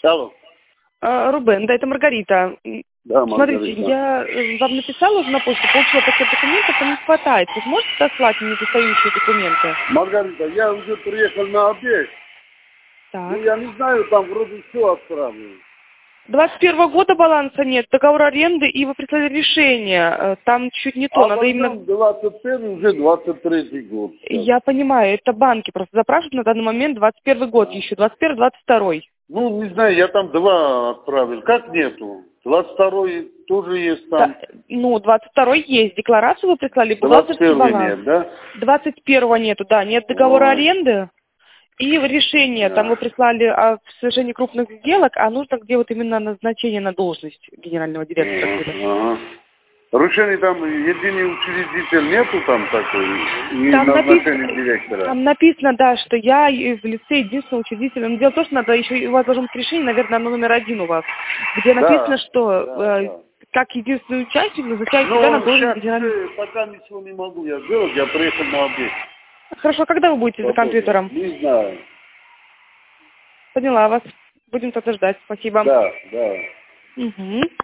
Алло. Рубен, да, это Маргарита. Да, Маргарита. Смотрите, я вам написала уже на почту, получила пакет документов, но не хватает. Вы сможете дослать мне недостающие документы? Маргарита, я уже приехал на обед. Так. Ну, я не знаю, там вроде все отправлено. 21 года баланса нет, договор аренды, и вы прислали решение. Там чуть не то, надо именно... 21 уже 23 год. Сейчас. Я понимаю, это банки просто запрашивают на данный момент 21 год еще, 21-22. Ну, не знаю, я там 2 отправил. Как нету? 22 тоже есть там. Да, ну, 22 есть, декларацию вы прислали, бухгалтерский 21 баланс. нет, да? 21 нету, да, нет договора Ой. аренды. И решение, там вы прислали о совершении крупных сделок, а нужно где вот именно назначение на должность генерального директора были. Ага. Решение там, единый учредитель нету там такой? И Там назначение директора? там написано, да, что я в лице единственного учредителя. Но дело в том, что надо еще, у вас должно быть решение, наверное, оно номер 1 у вас, где написано, что да. как единственный участник назначает себя на должность генерального. Сейчас пока ничего не могу я сделать, я приехал на обед. Хорошо, когда вы будете за компьютером? Не знаю. Поняла вас. Будем тогда ждать. Спасибо. Да, да. Угу.